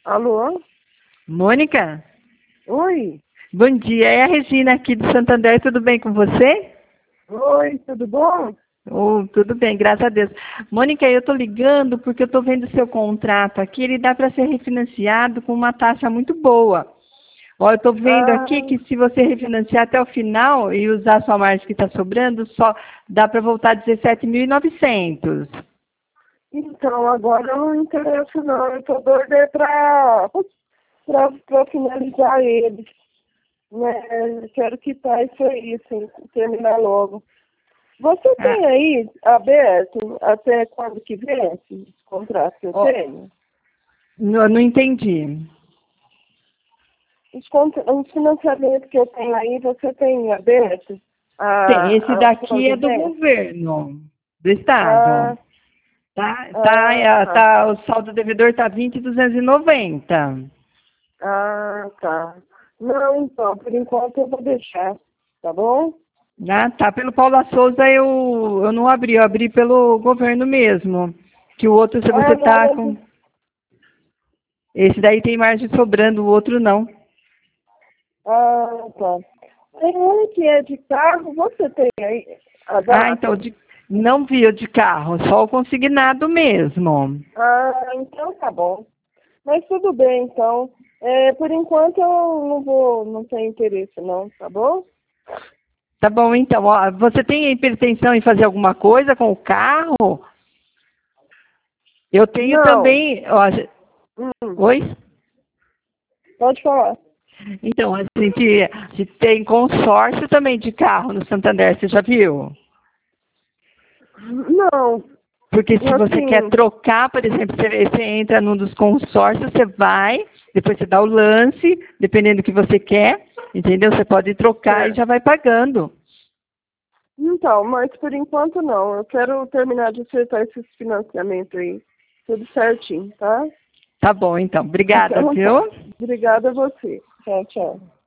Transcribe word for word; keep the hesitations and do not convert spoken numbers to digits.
Alô? Mônica? Oi? Bom dia, é a Regina aqui do Santander, tudo bem com você? Oi, tudo bom? Oh, tudo bem, graças a Deus. Mônica, eu estou ligando porque eu estou vendo o seu contrato aqui, ele dá para ser refinanciado com uma taxa muito boa. Ó, eu estou vendo Ah, aqui que se você refinanciar até o final e usar a sua margem que está sobrando, só dá para voltar dezessete mil e novecentos. então, agora eu não interesso não. Eu tô doida pra, pra, pra finalizar ele. Né? Quero quitar isso aí, assim, terminar logo. Você Ah, tem aí aberto até quando que vence esse contrato que eu ó, tenho? eu não entendi. Os, contra- os financiamentos que eu tenho aí, você tem aberto Tem, esse a, a daqui quando é do vence? governo, do estado. Ah, Tá, tá, ah, é, tá. tá, o saldo devedor está vinte mil duzentos e noventa. Ah, tá. Não, então, por enquanto eu vou deixar, tá bom? Né? Tá, pelo Paula Souza eu, eu não abri, eu abri pelo governo mesmo. Que o outro, se Ah, você não, tá mas... com. Esse daí tem margem sobrando, o outro não. Ah, tá. Tem um que é de carro, você tem aí a Ah, então, data? de, não vi o de carro, só o consignado mesmo. Ah, então tá bom. Mas tudo bem, então. É, por enquanto eu não vou, não tenho interesse não, tá bom? Tá bom, então, ó, você tem pretensão em fazer alguma coisa com o carro? Eu tenho Não. também, ó, Hum, oi? pode falar. Então, a gente, a gente tem consórcio também de carro no Santander, você já viu? Não, Porque se você quer assim, trocar, por exemplo, você, você entra num dos consórcios, você vai, depois você dá o lance, dependendo do que você quer, entendeu? Você pode trocar e é. já vai pagando. Então, mas por enquanto não. Eu quero terminar de acertar esses financiamentos aí. Tudo certinho, tá? Tá bom, então. Obrigada, Então tá. viu? Obrigada a você. Tchau, tchau.